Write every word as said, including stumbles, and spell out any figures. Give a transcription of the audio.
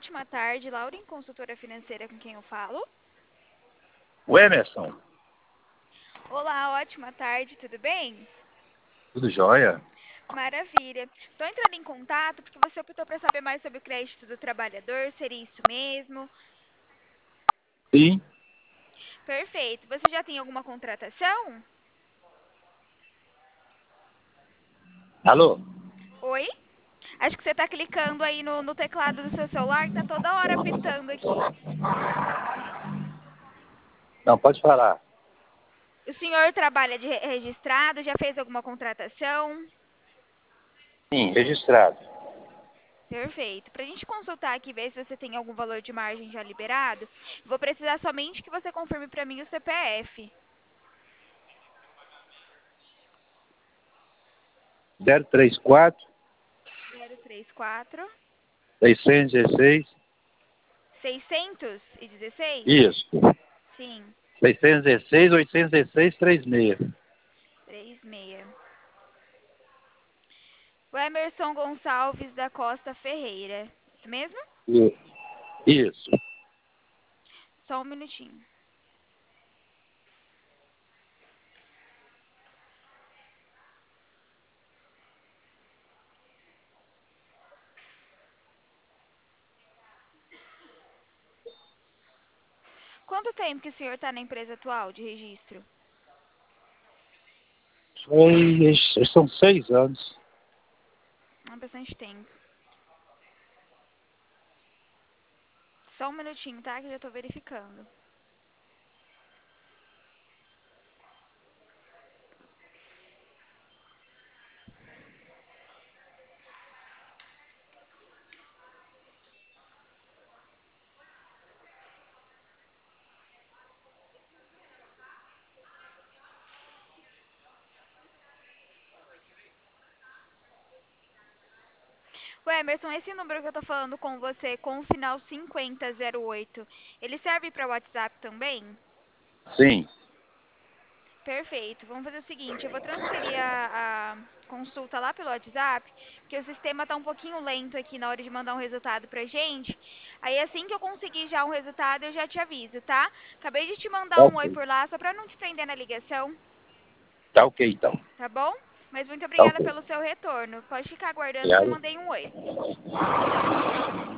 ótima tarde, Lauren, consultora financeira com quem eu falo. O Emerson, Olá, ótima tarde, tudo bem? tudo jóia? Maravilha. Estou entrando em contato porque você optou para saber mais sobre o crédito do trabalhador, seria isso mesmo? Sim. Perfeito. Você já tem alguma contratação? Alô? Oi? Acho que você está clicando aí no, no teclado do seu celular, que está toda hora pitando aqui. Não, pode falar. O senhor trabalha de re- registrado, já fez alguma contratação? Sim, registrado. Perfeito. Para a gente consultar aqui e ver se você tem algum valor de margem já liberado, vou precisar somente que você confirme para mim o C P F. zero três quatro, zero três quatro, seiscentos e dezesseis. seiscentos e dezesseis? Isso. Sim, seiscentos e dezesseis, oitocentos e dezesseis, trinta e seis. trinta e seis. O Emerson Gonçalves da Costa Ferreira. Isso mesmo? I- Isso. Só um minutinho. Quanto tempo que o senhor está na empresa atual de registro? Foi, são seis anos. Há bastante tempo. Só um minutinho, tá? Que eu já estou verificando. O Emerson, esse número que eu tô falando com você, com o final cinquenta zero oito, ele serve para WhatsApp também? Sim. Perfeito. Vamos fazer o seguinte, eu vou transferir a, a consulta lá pelo WhatsApp, porque o sistema tá um pouquinho lento aqui na hora de mandar um resultado pra gente. Aí assim que eu conseguir já um resultado, eu já te aviso, tá? Acabei de te mandar Tá um oi ok. por lá, só pra não te prender na ligação, Tá ok, então. tá bom? Mas muito Tá obrigada ok. pelo seu retorno. Pode ficar aguardando que eu Obrigado. mandei um oi.